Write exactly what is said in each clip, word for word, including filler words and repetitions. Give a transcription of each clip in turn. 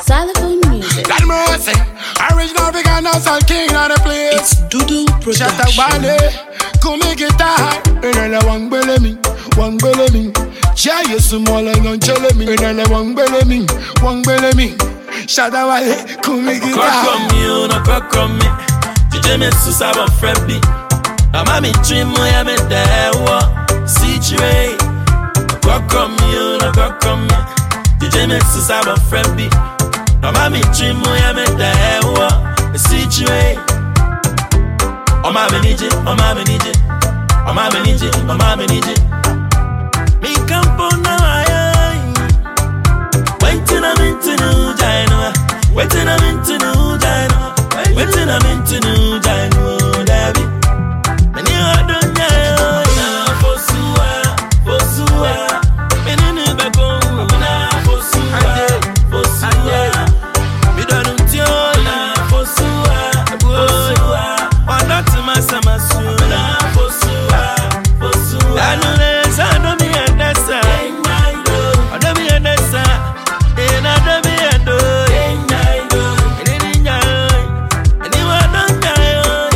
Xylophone music. God mercy. Original vegan dancehall king of the place. It's Doodle Production. Shut up, Bale. Come make it hard. Inele wang bele mi, wang bele mi. Chia you small and don't chele mi. Inele wang bele mi, wang bele mi. Shut up, Bale. Come make it hard. Cock on me, no cock on me. Jije me susaba friendly. Mama mi dream mo ya me dewa. See you. Cock on me, no cock on me. Jije me susaba friendly. Mama mi dream mo ya me dewa. See you. Oh mama nije, oh mama nije, oh mama nije, oh mama nije. Mi campo na ay, waiting I'm into new Jaino, waiting I'm into new Jaino, waiting I'm into new Jaino, Debbie. Many other na fosua, fosua, many new bebo, na fosua, fosua. We don't know na fosua, fosua. Sama suna fosua fosua anule sando mi endesa ado mi endesa ena ado mi endo eni nyayo eni wado nyayo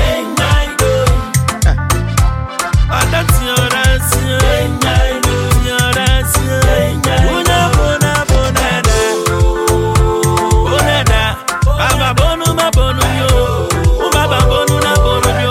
ado tiorasi tiorasi una bona bonada bonada baba bonu ma bonu yo baba bonu na bonu yo.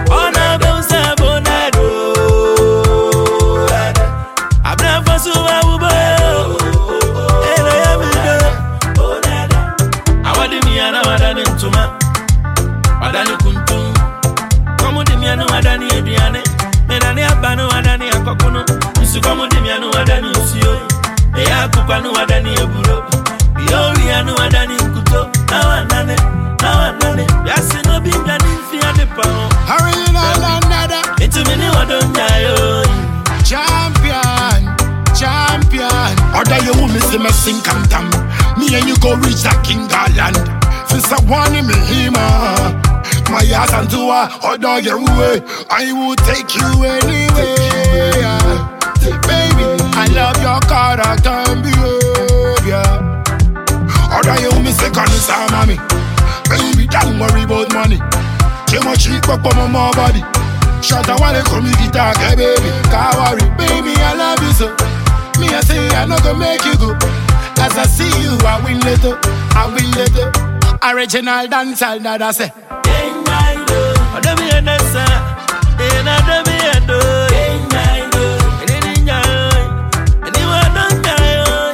Wadani kuntum, komu dimianu wadani ediane, medani abanu wadani akokuno, isu komu dimianu wadani usio, eya kupanu wadani eburo, yori anu wadani kuto, nawanane, nawanane, yasi no bingani fiya de pao. Hurry na nada, itu mini wadonyayo, champion, champion. Other you will miss me sing come down. Me and you go reach that king land. Since I wanted me hima, my ass and to her, other your way, I will take you anywhere. Baby, I love your character and behavior. Other you miss a gun inside mommy. Baby, don't worry about money. Too much cheap up on my body. Shut up while I come guitar, hey baby. Can't worry, baby, I love you so. Me I say I'm not gonna make you go. As I see you, I win little, I win little. Original dancehall that I say. Adami endesa, ena adami endo. Eni nyayo, eni wado nyayo.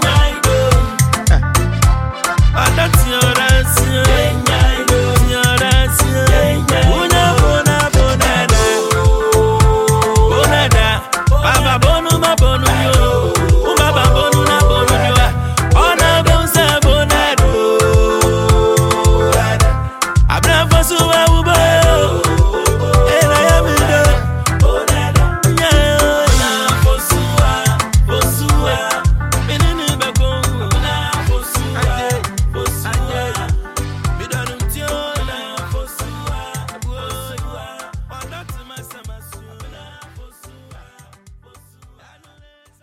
Adati orasi, orasi. Una bona bonada, bonada. Baba bonu ma bonu.